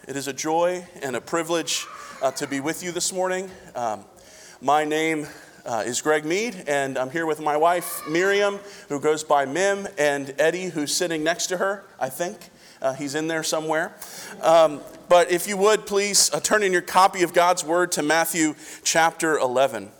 It is a joy and a privilege to be with you this morning. My name is Greg Mead, and I'm here with my wife, Miriam, who goes by Mim, and Eddie, who's sitting next to her, I think. He's in there somewhere. But if you would, please turn in your copy of God's Word to Matthew chapter 11.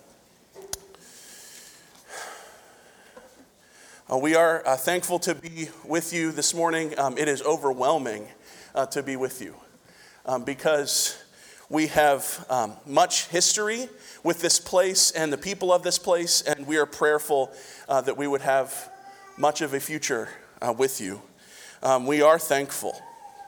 We are thankful to be with you this morning. It is overwhelming to be with you. Because we have much history with this place and the people of this place, and we are prayerful that we would have much of a future with you. We are thankful.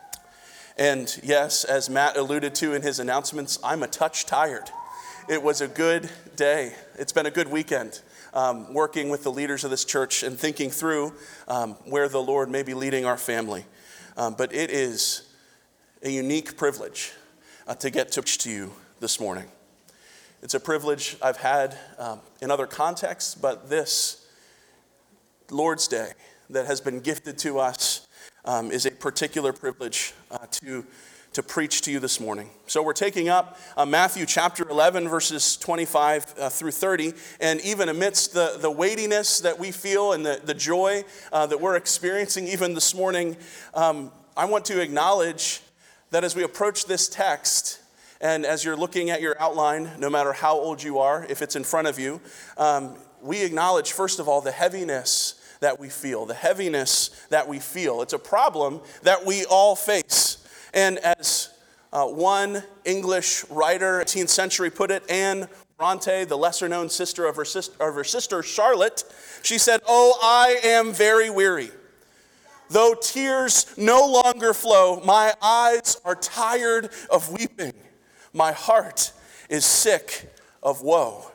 And yes, as Matt alluded to in his announcements, I'm a touch tired. It was a good day. It's been a good weekend working with the leaders of this church and thinking through where the Lord may be leading our family. But it is a unique privilege to get to preach to you this morning. It's a privilege I've had in other contexts, but this Lord's Day that has been gifted to us is a particular privilege to preach to you this morning. So we're taking up Matthew chapter 11, verses 25 through 30, and even amidst the weightiness that we feel and the joy that we're experiencing even this morning, I want to acknowledge that as we approach this text, and as you're looking at your outline, no matter how old you are, if it's in front of you, we acknowledge, first of all, the heaviness that we feel. The heaviness that we feel. It's a problem that we all face. And as one English writer, 18th century, put it, Anne Bronte, the lesser-known sister of her sister Charlotte, she said, "Oh, I am very weary. Though tears no longer flow, my eyes are tired of weeping. My heart is sick of woe."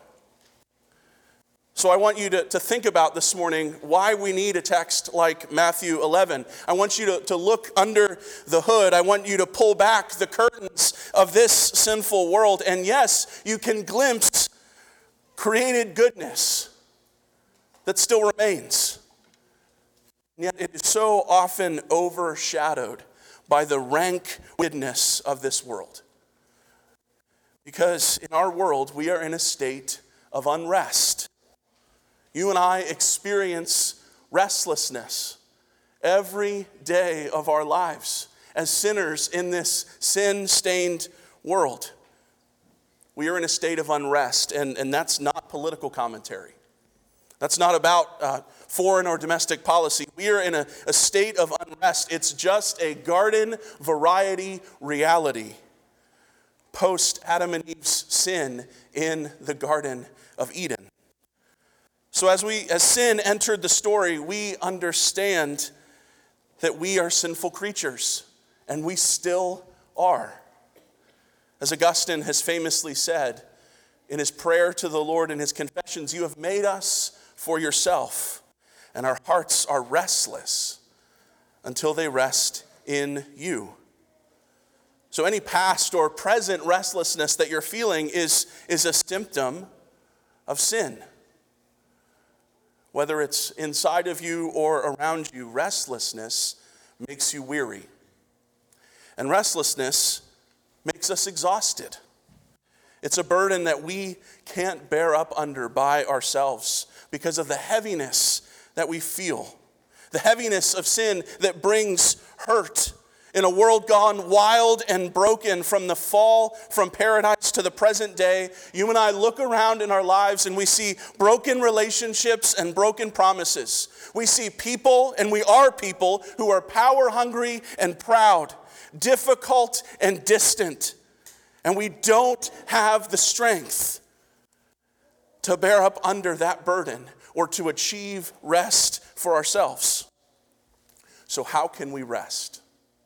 So I want you to think about this morning why we need a text like Matthew 11. I want you to look under the hood. I want you to pull back the curtains of this sinful world. And yes, you can glimpse created goodness that still remains. And yet it is so often overshadowed by the rank wickedness of this world. Because in our world, we are in a state of unrest. You and I experience restlessness every day of our lives as sinners in this sin-stained world. We are in a state of unrest, and that's not political commentary. That's not about foreign or domestic policy. We are in a state of unrest. It's just a garden variety reality post Adam and Eve's sin in the Garden of Eden. So as sin entered the story, we understand that we are sinful creatures, and we still are. As Augustine has famously said in his prayer to the Lord in his confessions, "You have made us for yourself, and our hearts are restless until they rest in you." So any past or present restlessness that you're feeling is a symptom of sin. Whether it's inside of you or around you, restlessness makes you weary. And restlessness makes us exhausted. It's a burden that we can't bear up under by ourselves because of the heaviness that we feel. The heaviness of sin that brings hurt. In a world gone wild and broken from the fall from paradise to the present day, you and I look around in our lives and we see broken relationships and broken promises. We see people, and we are people, who are power hungry and proud, difficult and distant. And we don't have the strength to bear up under that burden or to achieve rest for ourselves. So how can we rest?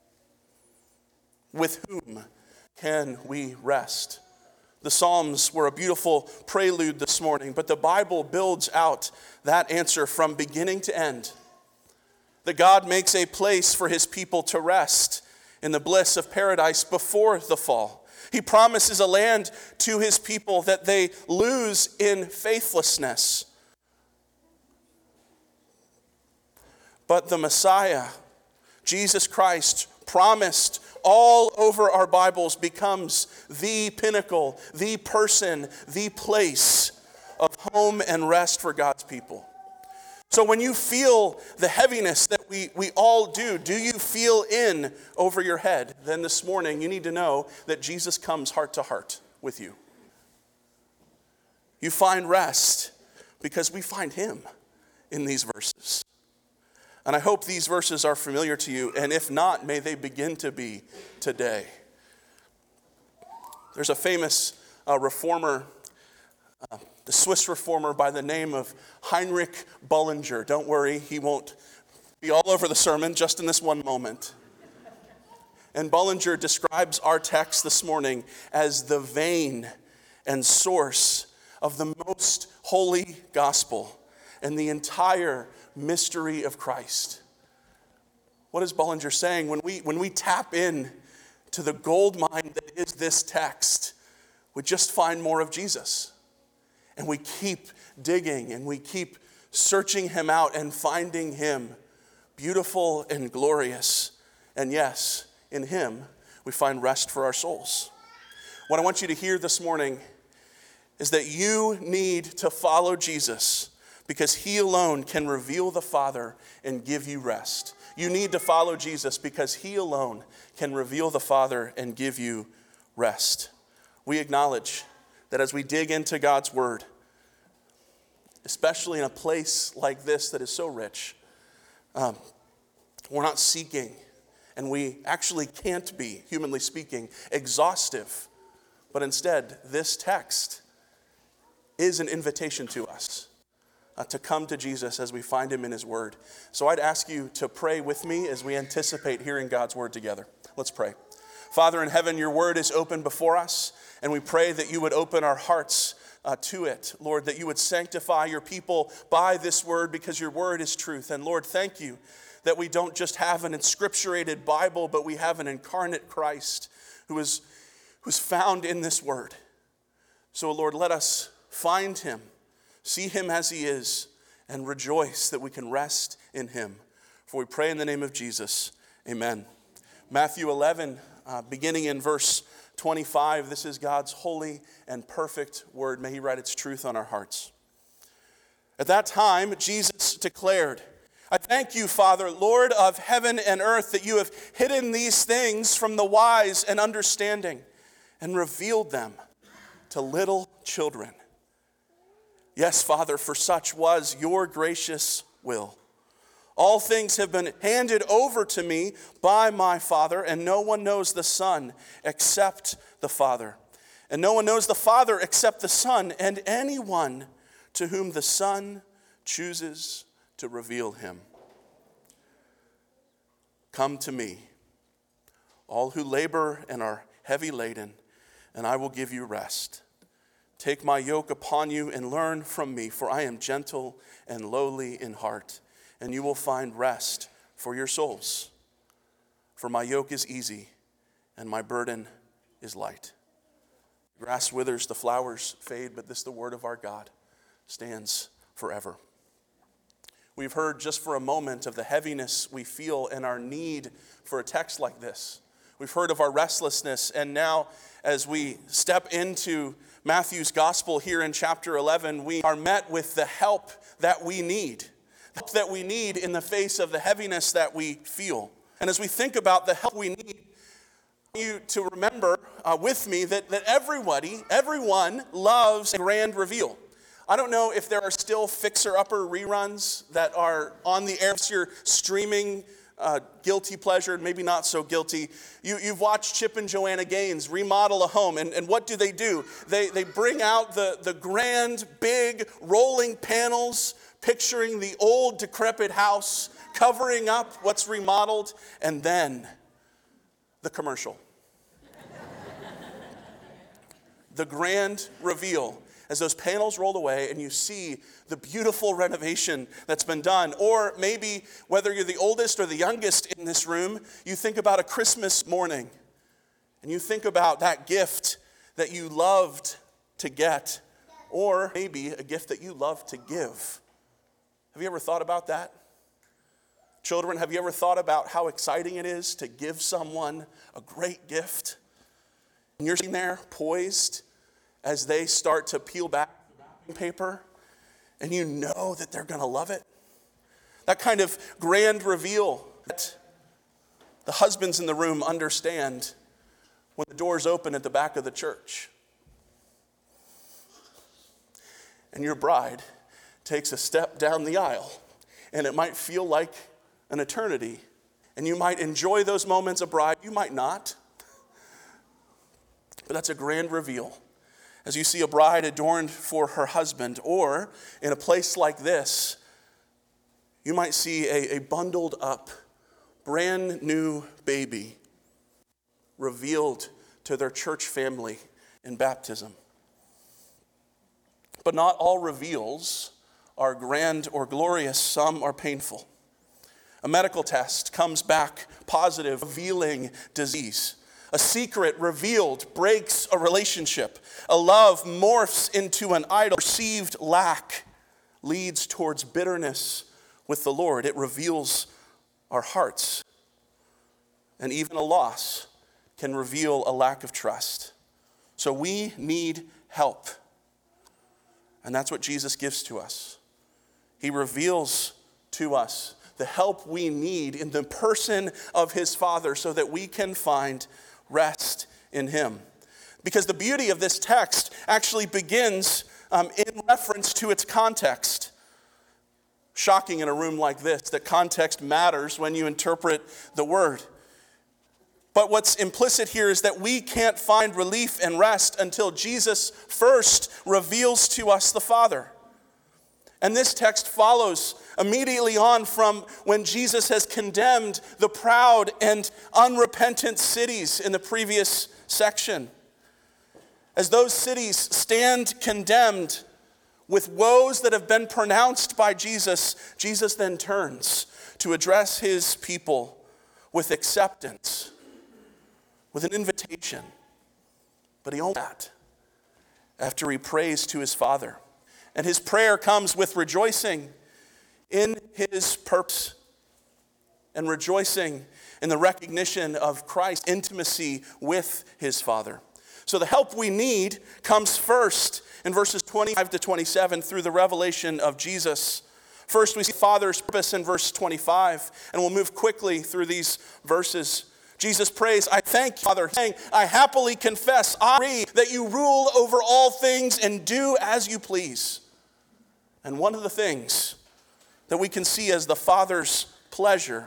With whom can we rest? The Psalms were a beautiful prelude this morning, but the Bible builds out that answer from beginning to end. That God makes a place for his people to rest in the bliss of paradise before the fall. He promises a land to his people that they lose in faithlessness. But the Messiah, Jesus Christ, promised all over our Bibles becomes the pinnacle, the person, the place of home and rest for God's people. So when you feel the heaviness that we all do you feel in over your head? Then this morning you need to know that Jesus comes heart to heart with you. You find rest because we find him in these verses. And I hope these verses are familiar to you, and if not, may they begin to be today. There's a famous reformer, the Swiss reformer by the name of Heinrich Bullinger. Don't worry, he won't be all over the sermon, just in this one moment. And Bullinger describes our text this morning as the vein and source of the most holy gospel and the entire mystery of Christ. What is Bullinger saying? When we tap in to the gold mine that is this text, we just find more of Jesus. And we keep digging and we keep searching him out and finding him beautiful and glorious. And yes, in him we find rest for our souls. What I want you to hear this morning is that you need to follow Jesus because he alone can reveal the Father and give you rest. You need to follow Jesus because he alone can reveal the Father and give you rest. We acknowledge that as we dig into God's word, especially in a place like this that is so rich, we're not seeking, and we actually can't be, humanly speaking, exhaustive. But instead, this text is an invitation to us to come to Jesus as we find him in his word. So I'd ask you to pray with me as we anticipate hearing God's word together. Let's pray. Father in heaven, your word is open before us, and we pray that you would open our hearts to it. Lord, that you would sanctify your people by this word because your word is truth. And Lord, thank you that we don't just have an inscripturated Bible, but we have an incarnate Christ who's found in this word. So Lord, let us find him, see him as he is, and rejoice that we can rest in him. For we pray in the name of Jesus. Amen. Matthew 11, beginning in verse 25, this is God's holy and perfect word. May he write its truth on our hearts. At that time, Jesus declared, I thank you, Father, Lord of heaven and earth, that you have hidden these things from the wise and understanding and revealed them to little children. Yes, Father, for such was your gracious will. All things have been handed over to me by my Father, and no one knows the Son except the Father. And no one knows the Father except the Son, and anyone to whom the Son chooses to reveal him. Come to me, all who labor and are heavy laden, and I will give you rest. Take my yoke upon you and learn from me, for I am gentle and lowly in heart, and you will find rest for your souls. For my yoke is easy and my burden is light. The grass withers, the flowers fade, but this, the word of our God, stands forever. We've heard just for a moment of the heaviness we feel and our need for a text like this. We've heard of our restlessness, and now as we step into Matthew's gospel here in chapter 11, we are met with the help that we need. Help that we need in the face of the heaviness that we feel. And as we think about the help we need, I want you to remember with me that everyone loves a grand reveal. I don't know if there are still fixer-upper reruns that are on the air. If you're streaming guilty pleasure, maybe not so guilty. You've watched Chip and Joanna Gaines remodel a home, and what do? They bring out the grand, big, rolling panels, picturing the old, decrepit house, covering up what's remodeled, and then the commercial. The grand reveal. As those panels roll away and you see the beautiful renovation that's been done, or maybe whether you're the oldest or the youngest in this room, you think about a Christmas morning and you think about that gift that you loved to get, or maybe a gift that you love to give. Have you ever thought about that? Children, have you ever thought about how exciting it is to give someone a great gift? And you're sitting there poised as they start to peel back the wrapping paper, and you know that they're going to love it. That kind of grand reveal that the husbands in the room understand when the doors open at the back of the church. And your bride takes a step down the aisle, and it might feel like an eternity. And you might enjoy those moments of bride, you might not. But that's a grand reveal. As you see a bride adorned for her husband, or in a place like this, you might see a bundled up, brand new baby revealed to their church family in baptism. But not all reveals are grand or glorious. Some are painful. A medical test comes back positive, revealing disease. A secret revealed breaks a relationship. A love morphs into an idol. Perceived lack leads towards bitterness with the Lord. It reveals our hearts. And even a loss can reveal a lack of trust. So we need help. And that's what Jesus gives to us. He reveals to us the help we need in the person of his Father so that we can find rest in him. Because the beauty of this text actually begins in reference to its context. Shocking in a room like this that context matters when you interpret the word. But what's implicit here is that we can't find relief and rest until Jesus first reveals to us the Father. And this text follows immediately on from when Jesus has condemned the proud and unrepentant cities in the previous section. As those cities stand condemned with woes that have been pronounced by Jesus, Jesus then turns to address his people with acceptance, with an invitation. But he only does that after he prays to his Father. And his prayer comes with rejoicing in his purpose and rejoicing in the recognition of Christ's intimacy with his Father. So the help we need comes first in verses 25 to 27 through the revelation of Jesus. First, we see Father's purpose in verse 25, and we'll move quickly through these verses. Jesus prays, I thank you, Father, saying, I happily confess, I agree that you rule over all things and do as you please. And one of the things that we can see as the Father's pleasure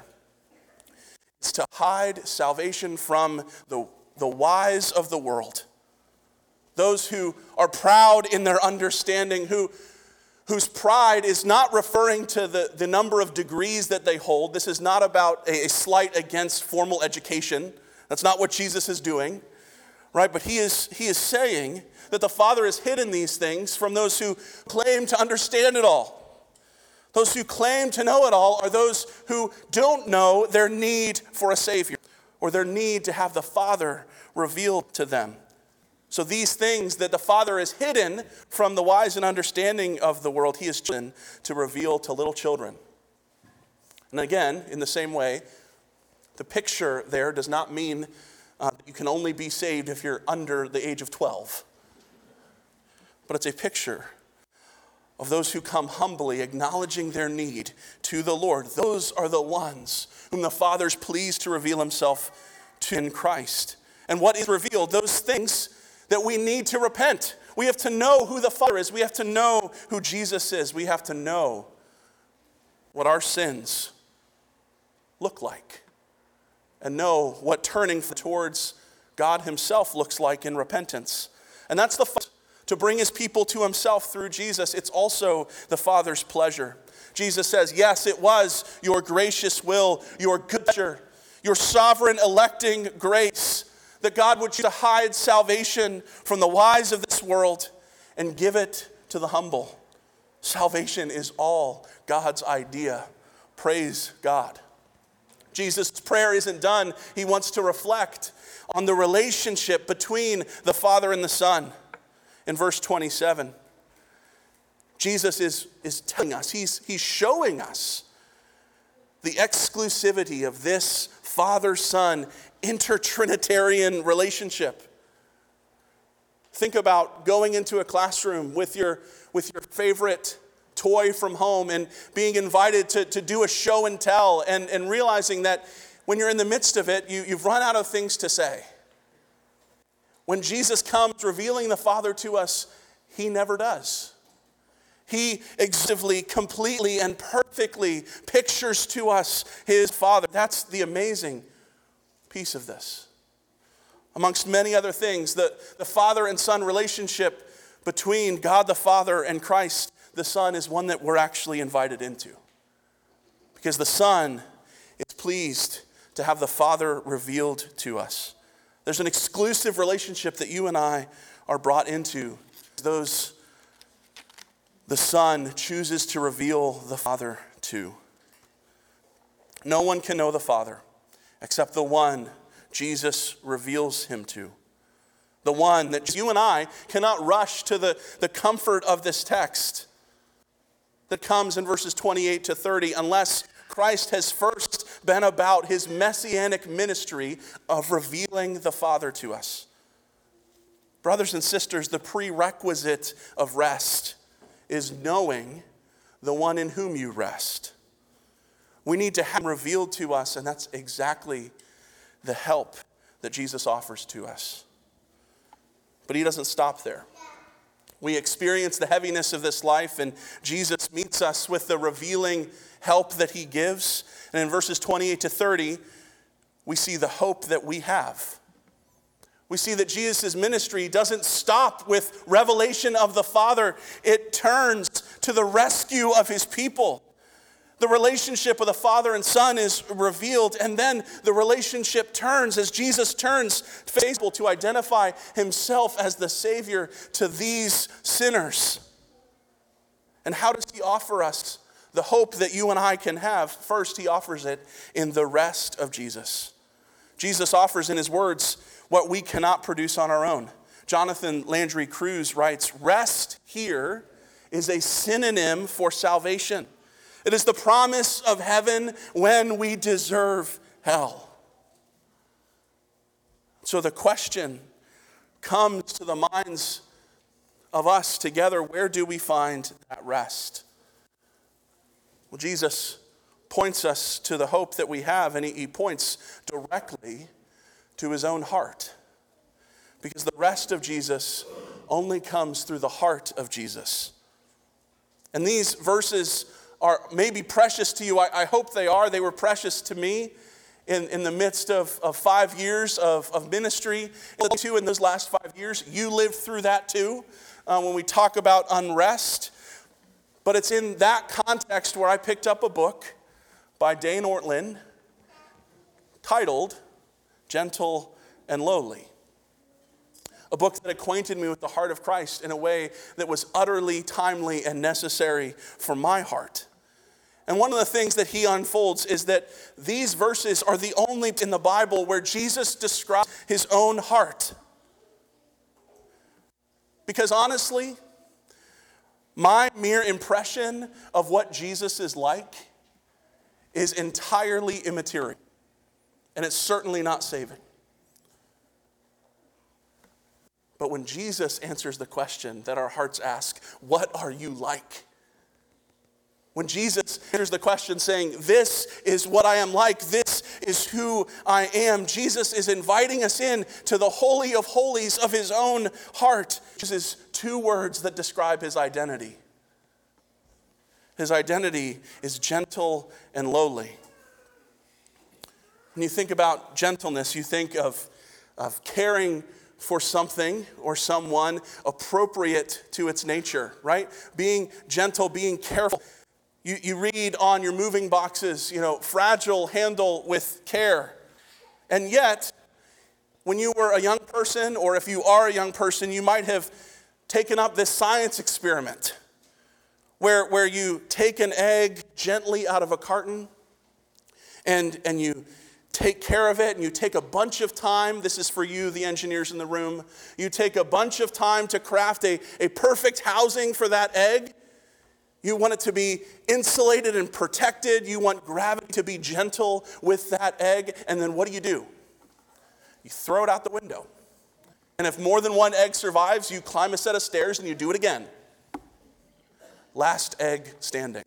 is to hide salvation from the wise of the world. Those who are proud in their understanding, whose pride is not referring to the number of degrees that they hold. This is not about a slight against formal education. That's not what Jesus is doing, right? But he is saying that the Father has hidden these things from those who claim to understand it all. Those who claim to know it all are those who don't know their need for a Savior or their need to have the Father revealed to them. So these things that the Father has hidden from the wise and understanding of the world, he has chosen to reveal to little children. And again, in the same way, the picture there does not mean that you can only be saved if you're under the age of 12. But it's a picture of those who come humbly, acknowledging their need to the Lord. Those are the ones whom the Father is pleased to reveal himself to in Christ. And what is revealed? Those things that we need to repent. We have to know who the Father is. We have to know who Jesus is. We have to know what our sins look like and know what turning towards God himself looks like in repentance. And that's the Father, to bring his people to himself through Jesus. It's also the Father's pleasure. Jesus says, yes, it was your gracious will, your good pleasure, your sovereign electing grace, that God would choose to hide salvation from the wise of this world and give it to the humble. Salvation is all God's idea. Praise God. Jesus' prayer isn't done. He wants to reflect on the relationship between the Father and the Son. In verse 27, Jesus is telling us, he's showing us the exclusivity of this Father-Son intertrinitarian relationship. Think about going into a classroom with your favorite toy from home and being invited to do a show and tell and realizing that when you're in the midst of it, you've run out of things to say. When Jesus comes revealing the Father to us, he never does. He exhaustively, completely, and perfectly pictures to us his Father. That's the amazing piece of this. Amongst many other things, the Father and Son relationship between God the Father and Christ the Son is one that we're actually invited into. Because the Son is pleased to have the Father revealed to us. There's an exclusive relationship that you and I are brought into. Those the Son chooses to reveal the Father to. No one can know the Father except the one Jesus reveals him to. The one that you and I cannot rush to the comfort of this text that comes in verses 28 to 30 unless Christ has first been about his messianic ministry of revealing the Father to us. Brothers and sisters, the prerequisite of rest is knowing the one in whom you rest. We need to have him revealed to us, and that's exactly the help that Jesus offers to us. But he doesn't stop there. We experience the heaviness of this life, and Jesus meets us with the revealing help that he gives. And in verses 28 to 30, we see the hope that we have. We see that Jesus' ministry doesn't stop with revelation of the Father. It turns to the rescue of his people. The relationship of the Father and Son is revealed, and then the relationship turns as Jesus turns faithful to identify himself as the Savior to these sinners. And how does he offer us the hope that you and I can have? First, he offers it in the rest of Jesus. Jesus offers in his words what we cannot produce on our own. Jonathan Landry Cruz writes, "Rest here is a synonym for salvation. It is the promise of heaven when we deserve hell." So the question comes to the minds of us together, where do we find that rest? Well, Jesus points us to the hope that we have, and he points directly to his own heart. Because the rest of Jesus only comes through the heart of Jesus. And these verses are maybe precious to you. I hope they are. They were precious to me in the midst of 5 years of ministry. In those last 5 years, you lived through that too, when we talk about unrest. But it's in that context where I picked up a book by Dane Ortlund titled Gentle and Lowly. A book that acquainted me with the heart of Christ in a way that was utterly timely and necessary for my heart. And one of the things that he unfolds is that these verses are the only in the Bible where Jesus describes his own heart. Because honestly, my mere impression of what Jesus is like is entirely immaterial. And it's certainly not saving. But when Jesus answers the question that our hearts ask, what are you like? When Jesus answers the question saying, this is what I am like, this is who I am, Jesus is inviting us in to the holy of holies of his own heart. This is 2 words that describe his identity. His identity is gentle and lowly. When you think about gentleness, you think of caring for something or someone appropriate to its nature, right? Being gentle, being careful. You read on your moving boxes, fragile, handle with care. And yet, when you were a young person, or if you are a young person, you might have taken up this science experiment where you take an egg gently out of a carton and you take care of it, and you take a bunch of time. This is for you, the engineers in the room. You take a bunch of time to craft a perfect housing for that egg. You want it to be insulated and protected. You want gravity to be gentle with that egg. And then what do? You throw it out the window. And if more than one egg survives, you climb a set of stairs and you do it again. Last egg standing.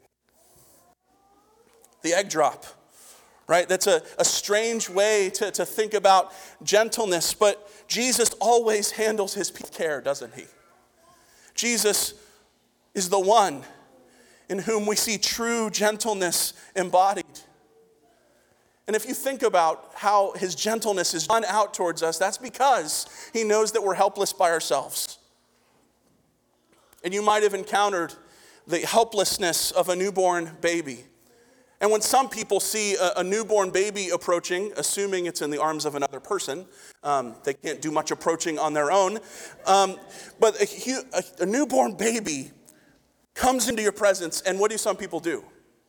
The egg drop, right? That's a strange way to think about gentleness, but Jesus always handles his care, doesn't he? Jesus is the one in whom we see true gentleness embodied. And if you think about how his gentleness is drawn out towards us, that's because he knows that we're helpless by ourselves. And you might have encountered the helplessness of a newborn baby. And when some people see a newborn baby approaching, assuming it's in the arms of another person, they can't do much approaching on their own, but a newborn baby comes into your presence, and what do some people do?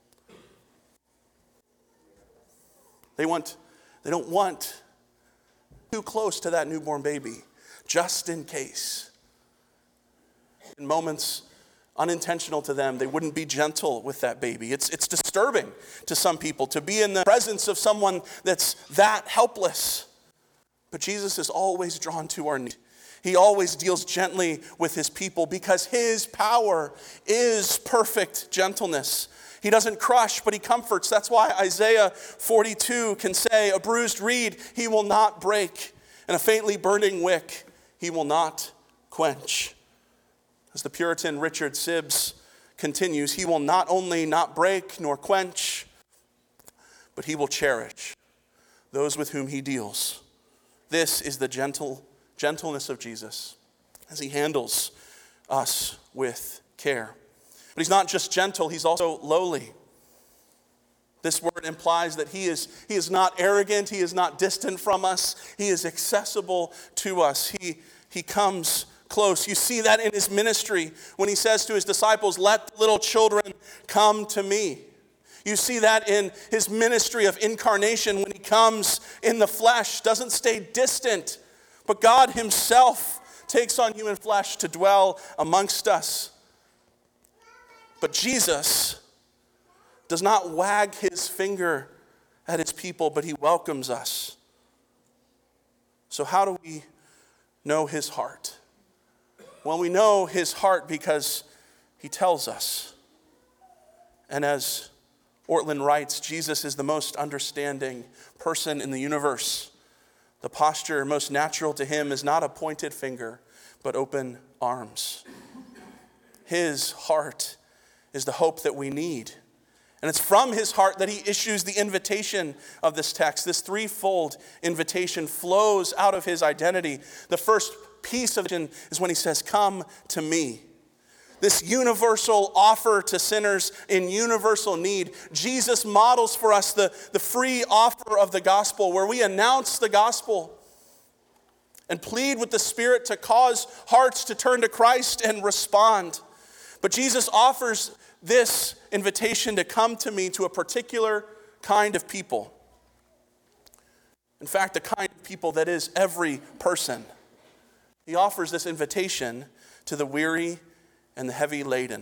They don't want too close to that newborn baby, just in case. In moments unintentional to them, they wouldn't be gentle with that baby. It's disturbing to some people to be in the presence of someone that's that helpless. But Jesus is always drawn to our need. He always deals gently with his people because his power is perfect gentleness. He doesn't crush, but he comforts. That's why Isaiah 42 can say, a bruised reed he will not break, and a faintly burning wick he will not quench. As the Puritan Richard Sibbes continues, he will not only not break nor quench, but he will cherish those with whom he deals. This is the gentleness of Jesus as he handles us with care. But he's not just gentle, he's also lowly. This word implies that he is not arrogant, he is not distant from us, he is accessible to us. He comes close. You see that in his ministry when he says to his disciples, let little children come to me. You see that in his ministry of incarnation when he comes in the flesh, doesn't stay distant, but God himself takes on human flesh to dwell amongst us. But Jesus does not wag his finger at his people, but he welcomes us. So how do we know his heart? Well, we know his heart because he tells us. And as Ortlund writes, Jesus is the most understanding person in the universe. The posture most natural to him is not a pointed finger, but open arms. His heart is the hope that we need. And it's from his heart that he issues the invitation of this text. This threefold invitation flows out of his identity. The first piece of it is when he says, come to me. This universal offer to sinners in universal need. Jesus models for us the free offer of the gospel, where we announce the gospel and plead with the Spirit to cause hearts to turn to Christ and respond. But Jesus offers this invitation to come to me to a particular kind of people. In fact, the kind of people that is every person. He offers this invitation to the weary and the heavy laden.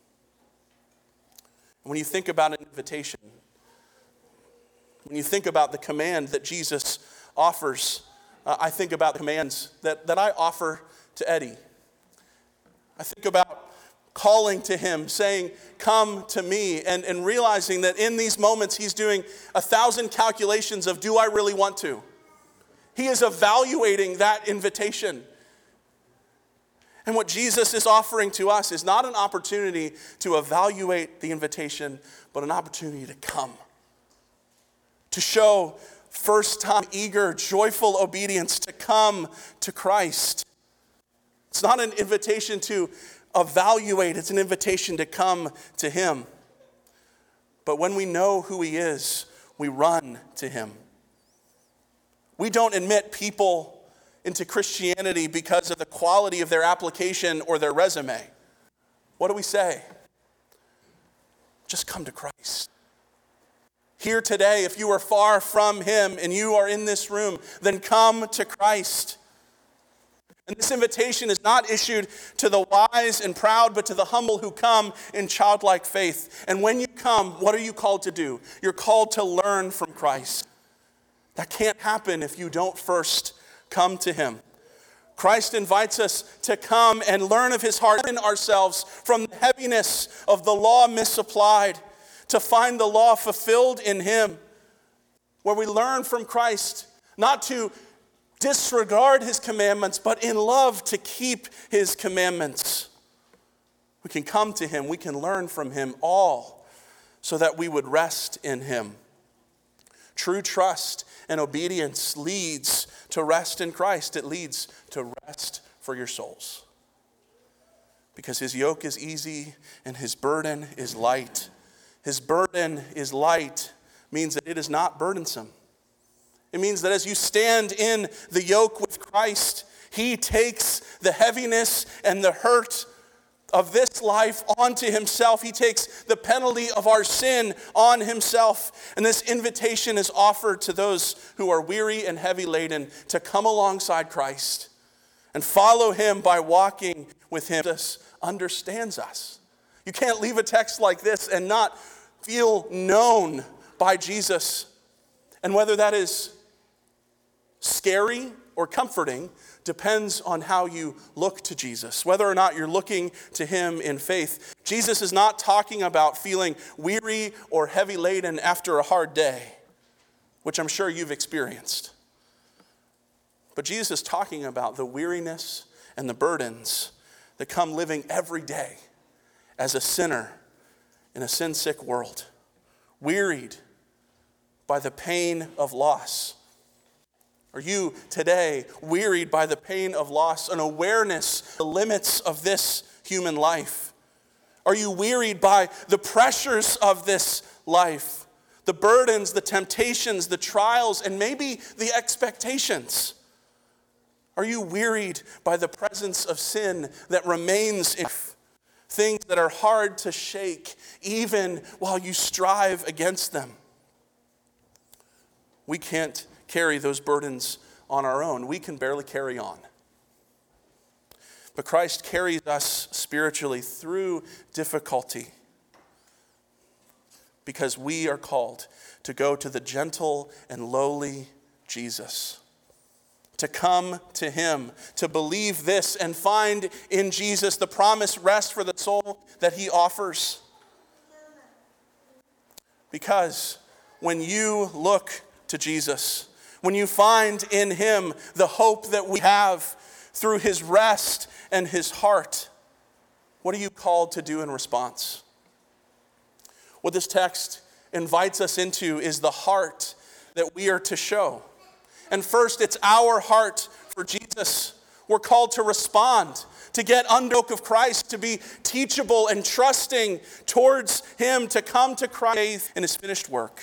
When you think about an invitation, when you think about the command that Jesus offers, I think about the commands that I offer to Eddie. I think about calling to him, saying, come to me, and realizing that in these moments he's doing 1,000 calculations of, do I really want to? He is evaluating that invitation. And what Jesus is offering to us is not an opportunity to evaluate the invitation, but an opportunity to come. To show first-time, eager, joyful obedience, to come to Christ. It's not an invitation to evaluate, it's an invitation to come to him. But when we know who he is, we run to him. We don't admit people into Christianity because of the quality of their application or their resume. What do we say? Just come to Christ. Here today, if you are far from him and you are in this room, then come to Christ. And this invitation is not issued to the wise and proud, but to the humble who come in childlike faith. And when you come, what are you called to do? You're called to learn from Christ. That can't happen if you don't first come to him. Christ invites us to come and learn of his heart in ourselves from the heaviness of the law misapplied, to find the law fulfilled in him, where we learn from Christ not to disregard his commandments, but in love to keep his commandments. We can come to him, we can learn from him all so that we would rest in him. True trust and obedience leads to rest in Christ. It leads to rest for your souls. Because his yoke is easy and his burden is light. His burden is light means that it is not burdensome. It means that as you stand in the yoke with Christ, he takes the heaviness and the hurt of this life onto himself. He takes the penalty of our sin on himself. And this invitation is offered to those who are weary and heavy laden to come alongside Christ and follow him by walking with him. Jesus understands us. You can't leave a text like this and not feel known by Jesus. And whether that is scary or comforting depends on how you look to Jesus, whether or not you're looking to him in faith. Jesus is not talking about feeling weary or heavy laden after a hard day, which I'm sure you've experienced. But Jesus is talking about the weariness and the burdens that come living every day as a sinner in a sin-sick world, wearied by the pain of loss. Are you today wearied by the pain of loss, an awareness of the limits of this human life? Are you wearied by the pressures of this life, the burdens, the temptations, the trials, and maybe the expectations? Are you wearied by the presence of sin that remains in things that are hard to shake even while you strive against them? We can't carry those burdens on our own. We can barely carry on. But Christ carries us spiritually through difficulty because we are called to go to the gentle and lowly Jesus, to come to him, to believe this and find in Jesus the promised rest for the soul that he offers. Because when you look to Jesus, when you find in him the hope that we have through his rest and his heart, what are you called to do in response? What this text invites us into is the heart that we are to show. And first, it's our heart for Jesus. We're called to respond, to get under the yoke of Christ, to be teachable and trusting towards him, to come to Christ in his finished work,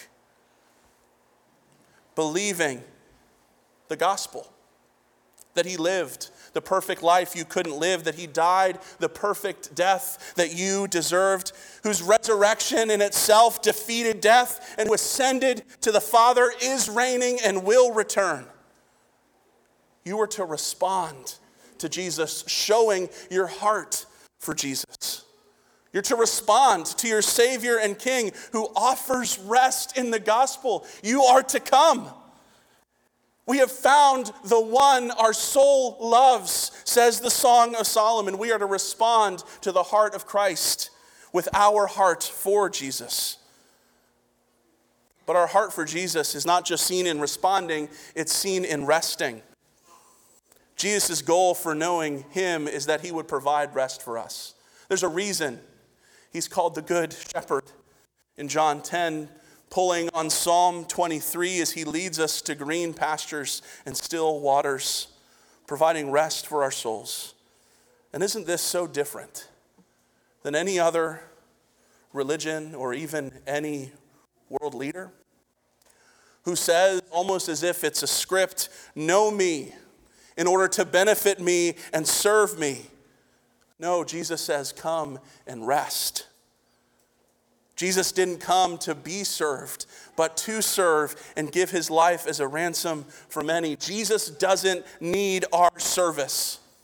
believing the gospel, that he lived the perfect life you couldn't live, that he died the perfect death that you deserved, whose resurrection in itself defeated death and who ascended to the Father, is reigning and will return. You are to respond to Jesus, showing your heart for Jesus. You're to respond to your Savior and King who offers rest in the gospel. You are to come. We have found the one our soul loves, says the Song of Solomon. We are to respond to the heart of Christ with our heart for Jesus. But our heart for Jesus is not just seen in responding, it's seen in resting. Jesus' goal for knowing him is that he would provide rest for us. There's a reason he's called the Good Shepherd. In John 10, pulling on Psalm 23 as he leads us to green pastures and still waters, providing rest for our souls. And isn't this so different than any other religion or even any world leader who says, almost as if it's a script, know me in order to benefit me and serve me? No, Jesus says, come and rest. Jesus didn't come to be served, but to serve and give his life as a ransom for many. Jesus doesn't need our service.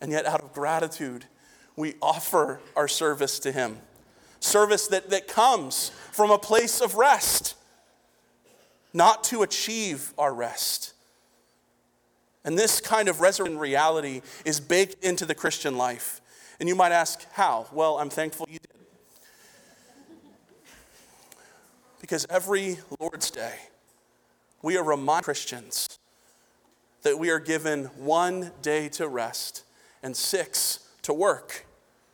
And yet out of gratitude, we offer our service to him. Service that comes from a place of rest, not to achieve our rest. And this kind of resurrection reality is baked into the Christian life. And you might ask, how? Well, I'm thankful you did. Because every Lord's Day, we are reminded Christians that we are given 1 day to rest and 6 to work.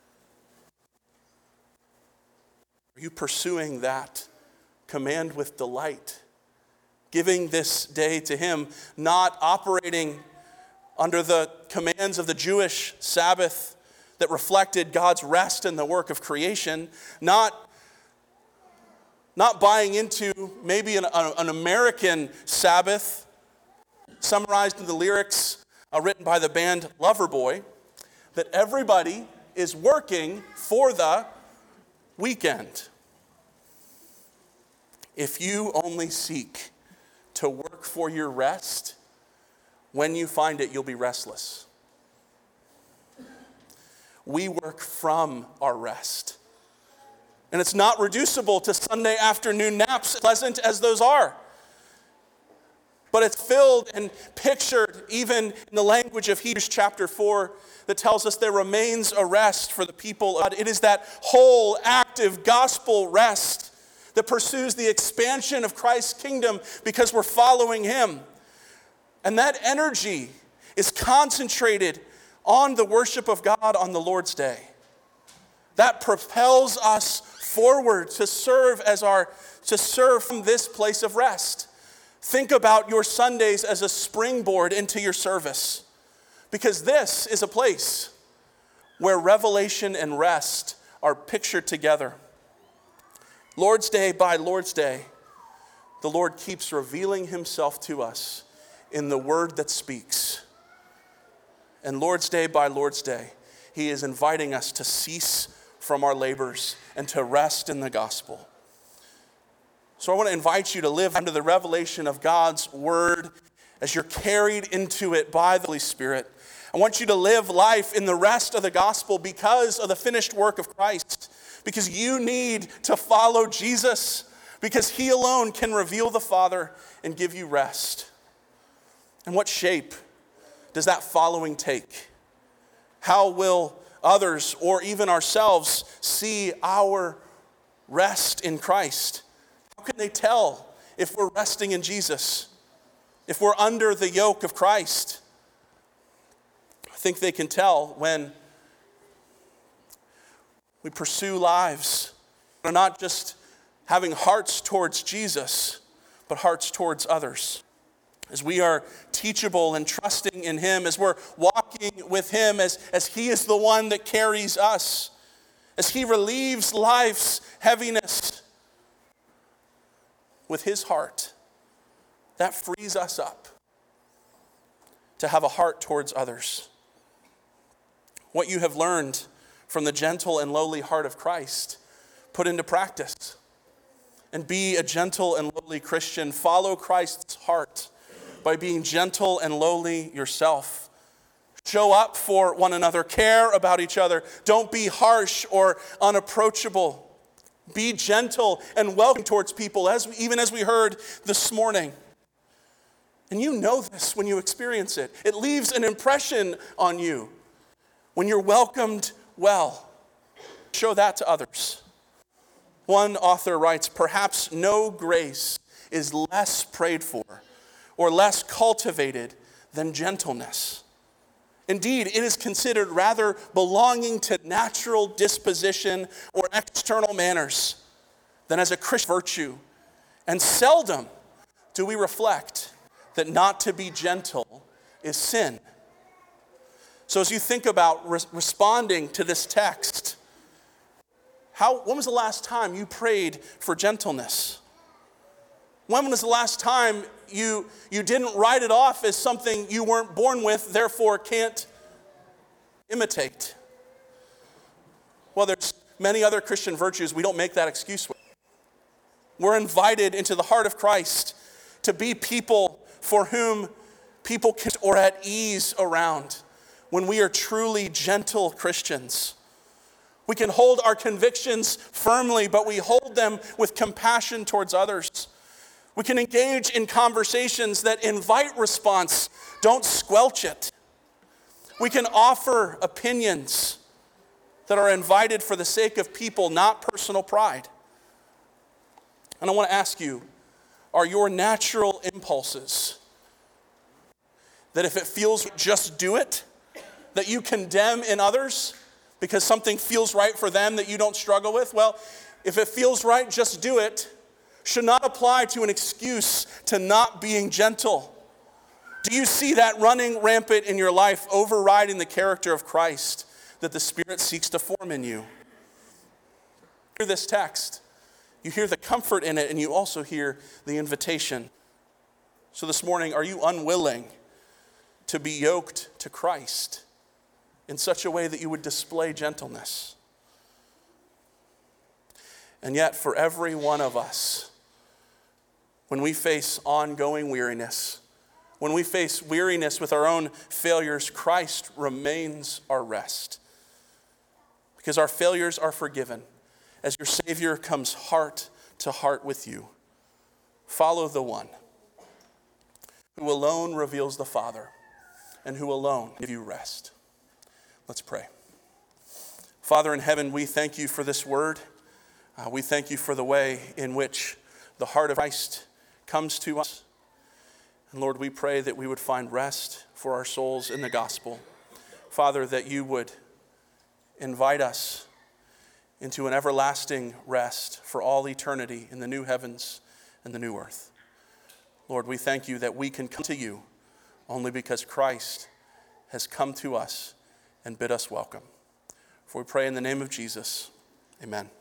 Are you pursuing that command with delight? Giving this day to him, not operating under the commands of the Jewish Sabbath that reflected God's rest in the work of creation, not buying into maybe an American Sabbath, summarized in the lyrics written by the band Loverboy, that everybody is working for the weekend. If you only seek to work for your rest, when you find it, you'll be restless. We work from our rest. And it's not reducible to Sunday afternoon naps, pleasant as those are. But it's filled and pictured even in the language of Hebrews chapter 4 that tells us there remains a rest for the people of God. It is that whole, active gospel rest that pursues the expansion of Christ's kingdom because we're following him. And that energy is concentrated on the worship of God on the Lord's Day. That propels us forward to serve from this place of rest. Think about your Sundays as a springboard into your service, because this is a place where revelation and rest are pictured together. Lord's Day by Lord's Day, the Lord keeps revealing himself to us in the word that speaks. And Lord's Day by Lord's Day, he is inviting us to cease from our labors and to rest in the gospel. So I want to invite you to live under the revelation of God's word as you're carried into it by the Holy Spirit. I want you to live life in the rest of the gospel because of the finished work of Christ. Because you need to follow Jesus. Because he alone can reveal the Father and give you rest. And what shape does that following take? How will others or even ourselves see our rest in Christ? How can they tell if we're resting in Jesus? If we're under the yoke of Christ? I think they can tell when we pursue lives that are not just having hearts towards Jesus, but hearts towards others. As we are teachable and trusting in him, as we're walking with him, as he is the one that carries us, as he relieves life's heaviness with his heart, that frees us up to have a heart towards others. What you have learned from the gentle and lowly heart of Christ, put into practice. And be a gentle and lowly Christian. Follow Christ's heart by being gentle and lowly yourself. Show up for one another. Care about each other. Don't be harsh or unapproachable. Be gentle and welcome towards people, even as we heard this morning. And you know this when you experience it. It leaves an impression on you when you're welcomed well. Show that to others. One author writes, perhaps no grace is less prayed for or less cultivated than gentleness. Indeed, it is considered rather belonging to natural disposition or external manners than as a Christian virtue. And seldom do we reflect that not to be gentle is sin. So as you think about responding to this text, when was the last time you prayed for gentleness? When was the last time you didn't write it off as something you weren't born with, therefore can't imitate? Well, there's many other Christian virtues we don't make that excuse with. We're invited into the heart of Christ to be people for whom people can or at ease around. when we are truly gentle Christians. We can hold our convictions firmly, but we hold them with compassion towards others. We can engage in conversations that invite response, don't squelch it. We can offer opinions that are invited for the sake of people, not personal pride. And I want to ask you, are your natural impulses that if it feels just do it, that you condemn in others because something feels right for them that you don't struggle with? Well, if it feels right, just do it, should not apply to an excuse to not being gentle. Do you see that running rampant in your life, overriding the character of Christ that the Spirit seeks to form in you? Hear this text. You hear the comfort in it, and you also hear the invitation. So this morning, are you unwilling to be yoked to Christ in such a way that you would display gentleness? And yet, for every one of us, when we face ongoing weariness, when we face weariness with our own failures, Christ remains our rest. Because our failures are forgiven as your Savior comes heart to heart with you. Follow the one who alone reveals the Father and who alone gives you rest. Let's pray. Father in heaven, we thank you for this word. We thank you for the way in which the heart of Christ comes to us. And Lord, we pray that we would find rest for our souls in the gospel. Father, that you would invite us into an everlasting rest for all eternity in the new heavens and the new earth. Lord, we thank you that we can come to you only because Christ has come to us and bid us welcome. For we pray in the name of Jesus. Amen.